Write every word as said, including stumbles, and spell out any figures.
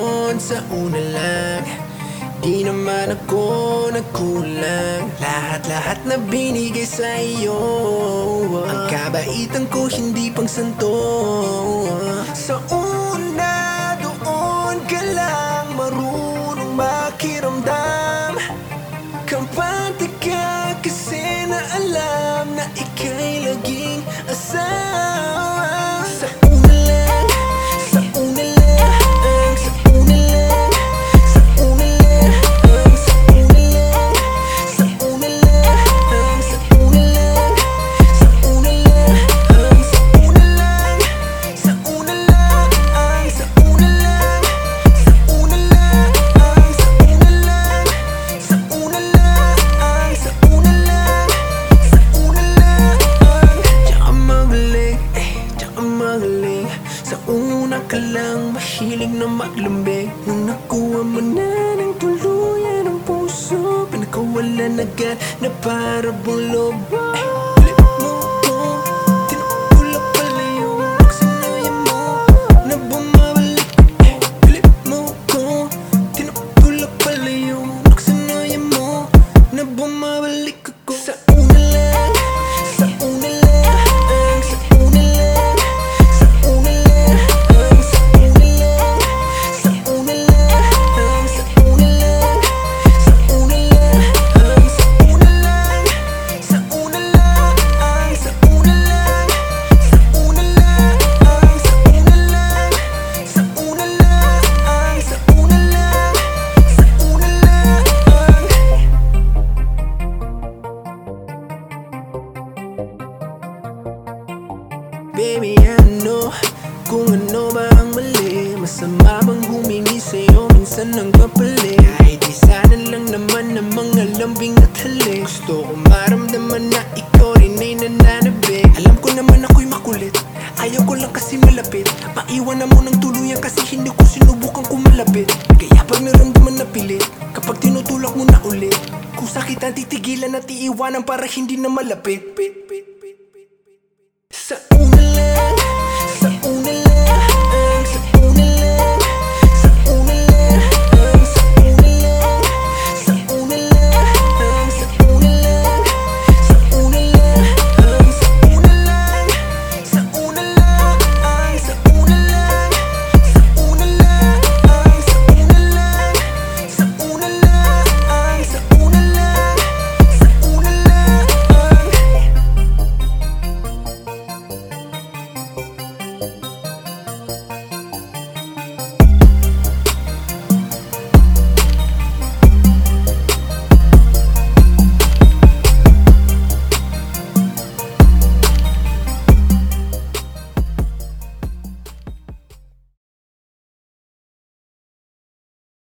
ngayon sa una lang. Di naman ako nagkulang. Lahat-lahat na binigay sa'yo. Ang kabaitan ko hindi pang santo. Sa una, doon ka lang marunong makiramdam. Kampante ka kasi na alam na ika'y laging asawa. Sa una lang, sa una lang, sa una lang, sa una lang, sa una lang, sa una lang, sa una lang, sa una lang, sa una lang, sa una lang, sa una lang, sa una lang, sa una lang, sa una lang, sa una lang, sa una lang. Tsaka magaling, eh, tsaka magaling. Sa una ka lang mahilig na maglambing. Nung nakuha mo na ng tuluyan ang puso, pinakawalan agad na para bang lobo. Flip mo ko, tinutulak pala yung kasanayan mo na bumabalik. Flip mo ko, tinutulak pala yung kasanayan mo na bumabalik ako. Sa una lang, sa una lang, sa una lang, sa una lang, sa una lang, sa una lang, sa una lang, sa una lang, sa una lang, sa una lang, sa una lang, sa una lang, sa una lang, sa una lang, sa una lang, sa una lang. Baby, ano, kung ano ba ang mali? Masama bang humingi sa'yo minsan ng kapalit? Kahit isa na lang naman ng mga lambing at halik. Gusto ko maramdaman na ikaw rin ay nananabik. Alam ko naman ako'y makulit, ayaw ko lang kasi malapit. Maiwan na mo ng tuluyan kasi hindi ko sinubukan kumalapit. Kaya pag naramdaman na pilit, kapag tinutulak mo na ulit, kung sakit ang titigilan at iiwanan para hindi na malapit. Pit, pit.